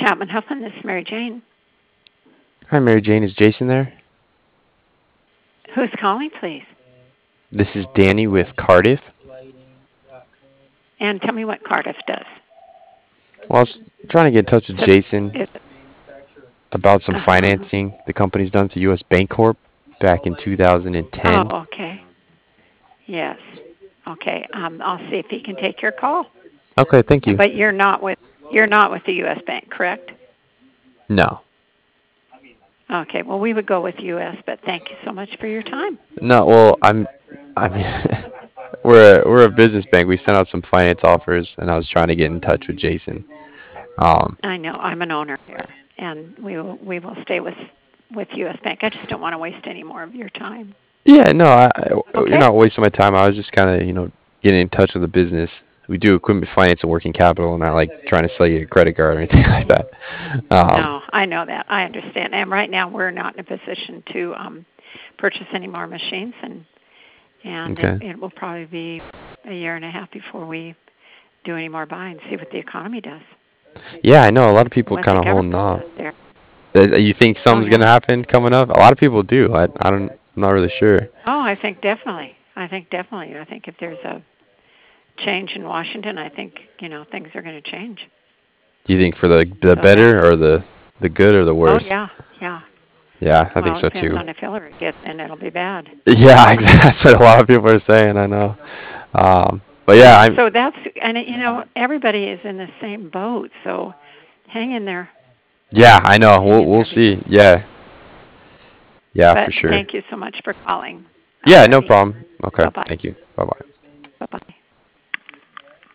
Chapman Huffman, this is Mary Jane. Hi, Mary Jane. Is Jason there? Who's calling, please? This is Danny with Cardiff. And tell me what Cardiff does. Well, I was trying to get in touch with So, Jason is, about some uh-huh. financing the company's done to U.S. Bancorp back in 2010. Oh, okay. Yes. Okay. I'll see if he can take your call. Okay, thank you. But you're not with the U.S. Bank, correct? No. Okay. Well, we would go with U.S., but thank you so much for your time. No, well, I mean, we're a business bank. We sent out some finance offers, and I was trying to get in touch with Jason. Um, I know I'm an owner here, and we will stay with U.S. Bank. I just don't want to waste any more of your time. yeah, no, you're Okay. not wasting my time. I was just kind of, getting in touch with the business. We do equipment finance and working capital, and not like trying to sell you a credit card or anything like that. No, I know that. I understand. And right now we're not in a position to purchase any more machines, and it, Okay. it will probably be a year and a half before we do any more buying. See what the economy does, Yeah, I know a lot of people what kind the of holding government off. does there. You think Oh something's yeah. gonna happen coming up? A lot of people do. I'm not really sure. Oh, I think definitely. I think definitely. I think if there's a change in Washington, I think things are going to change. Do you think for the So that's. better or the good or the Oh worse? yeah, yeah. Yeah, I think Well, it so depends too. on if Hillary gets in, it'll be bad. Yeah, exactly. That's what a lot of people are saying. I know. But yeah, Yeah, I'm. so that's and everybody is in the same boat. So hang in there, Yeah, I know. hang in We'll there. see. Yeah, yeah, for But sure. thank you so much for calling. Yeah, no Alrighty, problem. Okay, bye bye. thank you. Bye bye.